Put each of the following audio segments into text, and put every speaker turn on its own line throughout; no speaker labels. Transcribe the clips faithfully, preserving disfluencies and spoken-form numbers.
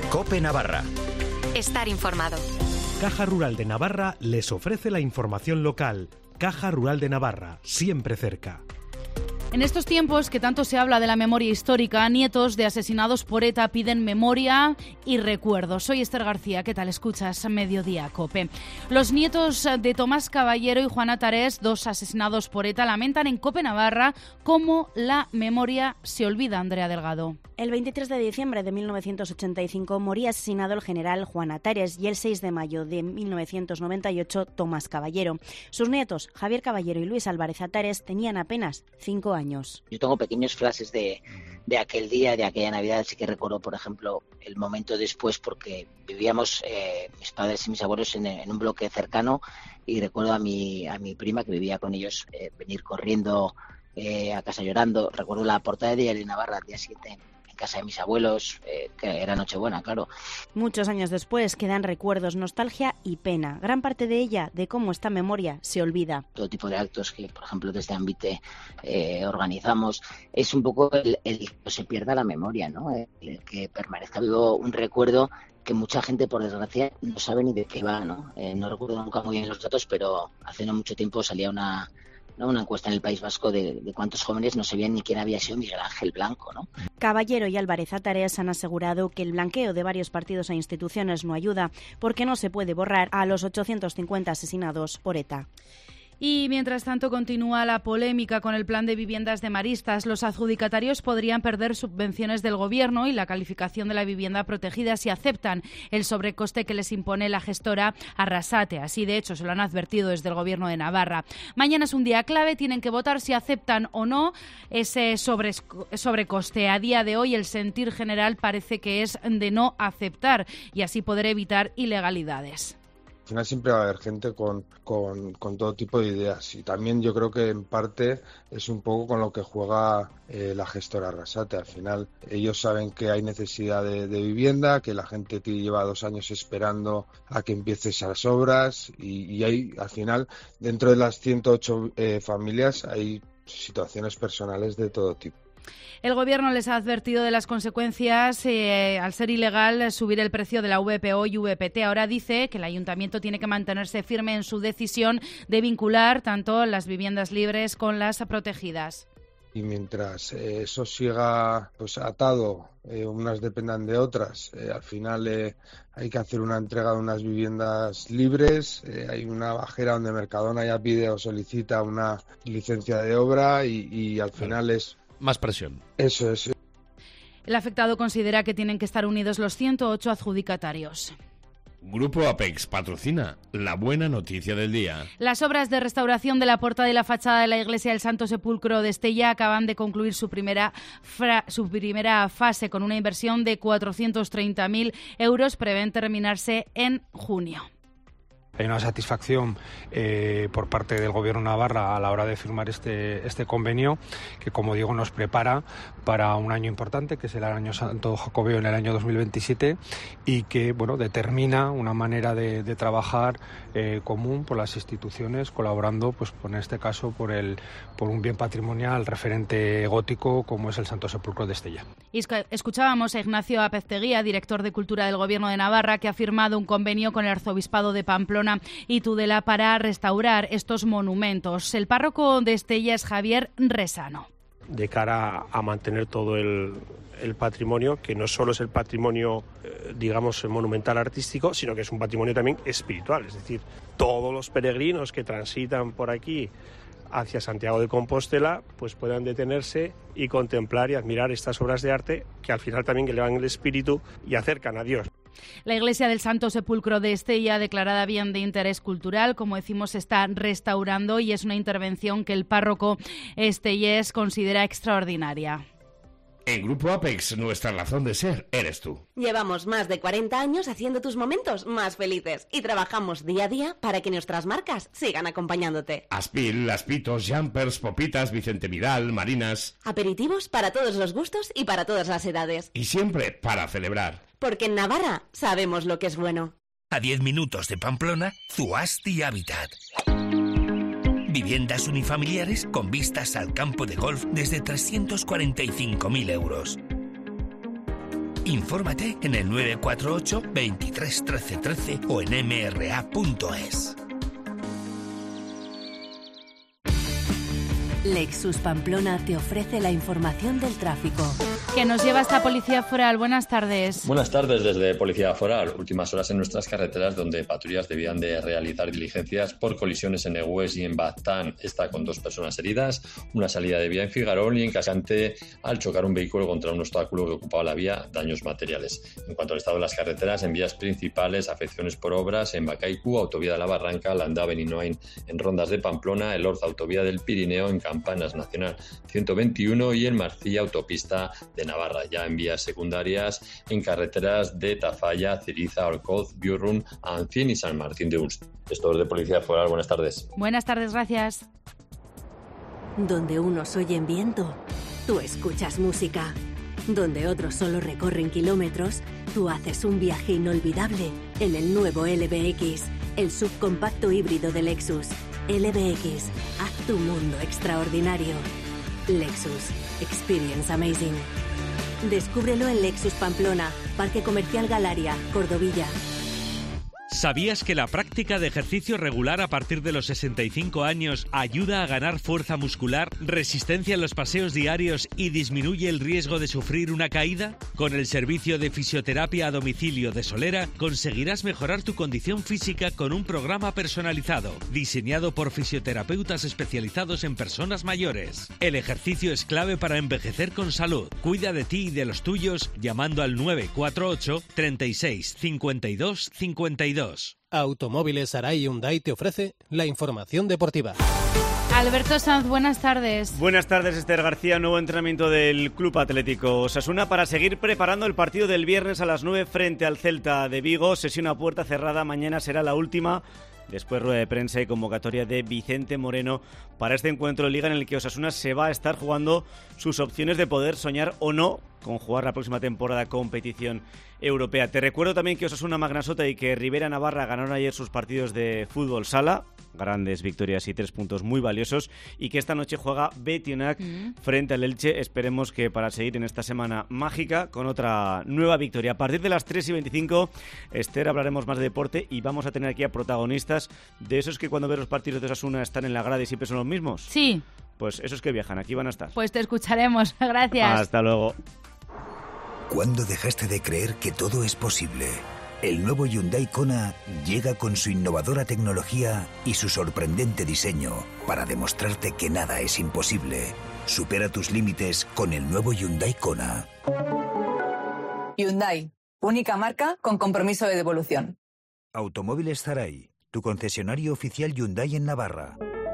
COPE Navarra.
Estar informado.
Caja Rural de Navarra les ofrece la información local. Caja Rural de Navarra, siempre cerca.
En estos tiempos que tanto se habla de la memoria histórica, nietos de asesinados por ETA piden memoria y recuerdos. Soy Esther García, ¿qué tal? Escuchas Mediodía COPE. Los nietos de Tomás Caballero y Juana Tarés, dos asesinados por ETA, lamentan en COPE Navarra cómo la memoria se olvida. Andrea Delgado.
El veintitrés de diciembre de mil novecientos ochenta y cinco moría asesinado el general Juana Tarés y el seis de mayo de mil novecientos noventa y ocho Tomás Caballero. Sus nietos, Javier Caballero y Luis Álvarez Atares, tenían apenas cinco años.
Yo tengo pequeños flashes de, de aquel día, de aquella Navidad. Sí que recuerdo, por ejemplo, el momento después, porque vivíamos eh, mis padres y mis abuelos en, en un bloque cercano, y recuerdo a mi, a mi prima que vivía con ellos eh, venir corriendo eh, a casa llorando. Recuerdo la portada de Diario Navarra al día siguiente en casa de mis abuelos, eh, que era Nochebuena, claro.
Muchos años después quedan recuerdos, nostalgia y pena. Gran parte de ella, de cómo esta memoria se olvida.
Todo tipo de actos que, por ejemplo, desde Ambite eh, organizamos, es un poco el, el que se pierda la memoria, ¿no? El, el que permanezca vivo un recuerdo que mucha gente, por desgracia, no sabe ni de qué va, ¿no? Eh, no recuerdo nunca muy bien los datos, pero hace no mucho tiempo salía una... ¿no? una encuesta en el País Vasco de, de cuántos jóvenes no sabían ni quién había sido Miguel Ángel Blanco, ¿no?
Caballero y Álvarez Atares han asegurado que el blanqueo de varios partidos e instituciones no ayuda, porque no se puede borrar a los ochocientos cincuenta asesinados por ETA.
Y mientras tanto continúa la polémica con el plan de viviendas de Maristas. Los adjudicatarios podrían perder subvenciones del gobierno y la calificación de la vivienda protegida si aceptan el sobrecoste que les impone la gestora Arrasate. Así, de hecho, se lo han advertido desde el gobierno de Navarra. Mañana es un día clave, tienen que votar si aceptan o no ese sobrecoste. A día de hoy el sentir general parece que es de no aceptar y así poder evitar ilegalidades.
Al final siempre va a haber gente con, con, con todo tipo de ideas, y también yo creo que en parte es un poco con lo que juega eh, la gestora Arrasate. Al final ellos saben que hay necesidad de, de vivienda, que la gente lleva dos años esperando a que empiece esas obras, y, y hay, al final, dentro de las ciento ocho eh, familias hay situaciones personales de todo tipo.
El Gobierno les ha advertido de las consecuencias eh, al ser ilegal subir el precio de la V P O y V P T. Ahora dice que el Ayuntamiento tiene que mantenerse firme en su decisión de vincular tanto las viviendas libres con las protegidas.
Y mientras eh, eso siga pues atado, eh, unas dependan de otras, eh, al final eh, hay que hacer una entrega de unas viviendas libres. Eh, hay una bajera donde Mercadona ya pide o solicita una licencia de obra y, y al final es...
Más presión.
Eso es.
El afectado considera que tienen que estar unidos los ciento ocho adjudicatarios.
Grupo Apex patrocina la buena noticia del día.
Las obras de restauración de la portada y la fachada de la iglesia del Santo Sepulcro de Estella acaban de concluir su primera, fra- su primera fase con una inversión de cuatrocientos treinta mil euros. Prevén terminarse en junio.
Hay una satisfacción eh, por parte del Gobierno de Navarra a la hora de firmar este, este convenio, que, como digo, nos prepara para un año importante, que es el año Santo Jacobeo en el año dos mil veintisiete, y que, bueno, determina una manera de, de trabajar eh, común por las instituciones, colaborando, pues, en este caso, por, el, por un bien patrimonial referente gótico como es el Santo Sepulcro de Estella.
Y escuchábamos a Ignacio Apezteguía, director de Cultura del Gobierno de Navarra, que ha firmado un convenio con el Arzobispado de Pamplona y Tudela para restaurar estos monumentos. El párroco de Estella es Javier Resano.
De cara a mantener todo el, el patrimonio, que no solo es el patrimonio, eh, digamos, monumental artístico, sino que es un patrimonio también espiritual. Es decir, todos los peregrinos que transitan por aquí hacia Santiago de Compostela, pues puedan detenerse y contemplar y admirar estas obras de arte que al final también elevan el espíritu y acercan a Dios.
La iglesia del Santo Sepulcro de Estella, declarada bien de interés cultural, como decimos, se está restaurando y es una intervención que el párroco estellés considera extraordinaria.
En Grupo Apex, nuestra razón de ser eres tú.
Llevamos más de cuarenta años haciendo tus momentos más felices y trabajamos día a día para que nuestras marcas sigan acompañándote.
Aspil, Aspitos, Jumpers, Popitas, Vicente Vidal, Marinas.
Aperitivos para todos los gustos y para todas las edades.
Y siempre para celebrar.
Porque en Navarra sabemos lo que es bueno.
A diez minutos de Pamplona, Zuasti Habitat. Viviendas unifamiliares con vistas al campo de golf desde trescientos cuarenta y cinco mil euros. Infórmate en el nueve cuatro ocho, veintitrés, trece, trece o en m r a punto es.
Lexus Pamplona te ofrece la información del tráfico.
Que nos lleva hasta Policía Foral. Buenas tardes.
Buenas tardes desde Policía Foral. Últimas horas en nuestras carreteras donde patrullas debían de realizar diligencias por colisiones en Egues y en Baztán. Está con dos personas heridas. Una salida de vía en Figarol y en Casante al chocar un vehículo contra un obstáculo que ocupaba la vía, daños materiales. En cuanto al estado de las carreteras, en vías principales, afecciones por obras en Bacaicu, Autovía de la Barranca, Landá, Beninoain, en Rondas de Pamplona, el Orza, Autovía del Pirineo, en Campanas, Nacional ciento veintiuno y en Marcilla, Autopista de Navarra. Ya en vías secundarias, en carreteras de Tafalla, Ciriza, Alcoz, Biurrun, Ancín y San Martín de Ulst. Esto es de Policía Foral. Buenas tardes.
Buenas tardes, gracias.
Donde unos oyen viento, tú escuchas música. Donde otros solo recorren kilómetros, tú haces un viaje inolvidable en el nuevo L B X, el subcompacto híbrido de Lexus. L B X, haz tu mundo extraordinario. Lexus, experience amazing. Descúbrelo en Lexus Pamplona, Parque Comercial Galaria, Cordovilla.
¿Sabías que la práctica de ejercicio regular a partir de los sesenta y cinco años ayuda a ganar fuerza muscular, resistencia en los paseos diarios y disminuye el riesgo de sufrir una caída? Con el servicio de fisioterapia a domicilio de Solera conseguirás mejorar tu condición física con un programa personalizado, diseñado por fisioterapeutas especializados en personas mayores. El ejercicio es clave para envejecer con salud. Cuida de ti y de los tuyos llamando al nueve cuatro ocho, treinta y seis, cincuenta y dos, cincuenta y dos.
Automóviles Arai Hyundai te ofrece la información deportiva.
Alberto Sanz, buenas tardes.
Buenas tardes, Esther García. Nuevo entrenamiento del Club Atlético Osasuna para seguir preparando el partido del viernes a las nueve frente al Celta de Vigo. Sesión a puerta cerrada, mañana será la última. Después rueda de prensa y convocatoria de Vicente Moreno para este encuentro de Liga en el que Osasuna se va a estar jugando sus opciones de poder soñar o no con jugar la próxima temporada competición europea. Te recuerdo también que Osasuna, Magnasota y que Rivera Navarra ganaron ayer sus partidos de fútbol sala, grandes victorias y tres puntos muy valiosos, y que esta noche juega Betionac mm. frente al Elche. Esperemos que para seguir en esta semana mágica con otra nueva victoria. A partir de las tres y veinticinco, Esther, hablaremos más de deporte y vamos a tener aquí a protagonistas de esos que cuando ves los partidos de Osasuna están en la grada y siempre son los mismos.
Sí.
Pues esos que viajan, aquí van a estar.
Pues te escucharemos. Gracias.
Hasta luego.
¿Cuándo dejaste de creer que todo es posible? El nuevo Hyundai Kona llega con su innovadora tecnología y su sorprendente diseño para demostrarte que nada es imposible. Supera tus límites con el nuevo Hyundai Kona.
Hyundai, única marca con compromiso de devolución.
Automóviles Zaray, tu concesionario oficial Hyundai en Navarra.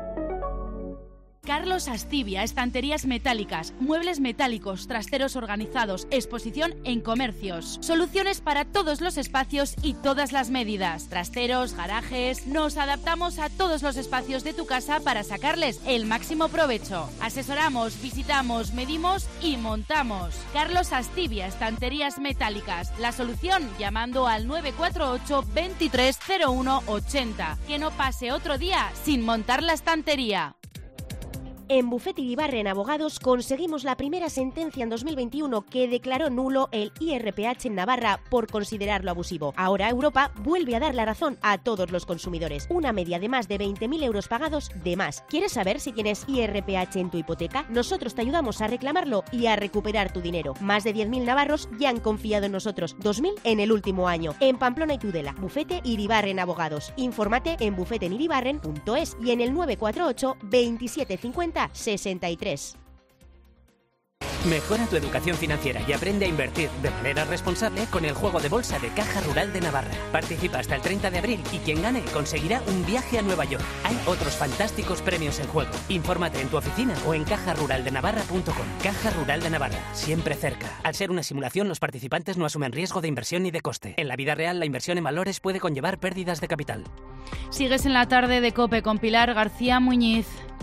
Carlos Astivia, estanterías metálicas, muebles metálicos, trasteros organizados, exposición en comercios. Soluciones para todos los espacios y todas las medidas. Trasteros, garajes... Nos adaptamos a todos los espacios de tu casa para sacarles el máximo provecho. Asesoramos, visitamos, medimos y montamos. Carlos Astivia, estanterías metálicas. La solución llamando al nueve cuatro ocho, veintitrés, cero uno, ochenta. Que no pase otro día sin montar la estantería.
En Bufete Iribarren Abogados conseguimos la primera sentencia en dos mil veintiuno que declaró nulo el I R P H en Navarra por considerarlo abusivo. Ahora Europa vuelve a dar la razón a todos los consumidores. Una media de más de veinte mil euros pagados de más. ¿Quieres saber si tienes I R P H en tu hipoteca? Nosotros te ayudamos a reclamarlo y a recuperar tu dinero. Más de diez mil navarros ya han confiado en nosotros. dos mil en el último año. En Pamplona y Tudela. Bufete Iribarren Abogados. Infórmate en bufete en iribarren punto es y en el nueve cuatro ocho, veintisiete cincuenta, sesenta y tres.
Mejora tu educación financiera y aprende a invertir de manera responsable con el juego de bolsa de Caja Rural de Navarra. Participa hasta el treinta de abril y quien gane conseguirá un viaje a Nueva York. Hay otros fantásticos premios en juego. Infórmate en tu oficina o en caja rural de navarra punto com. Caja Rural de Navarra, siempre cerca. Al ser una simulación, los participantes no asumen riesgo de inversión ni de coste. En la vida real, la inversión en valores puede conllevar pérdidas de capital.
Sigues en la tarde de COPE con Pilar García Muñiz.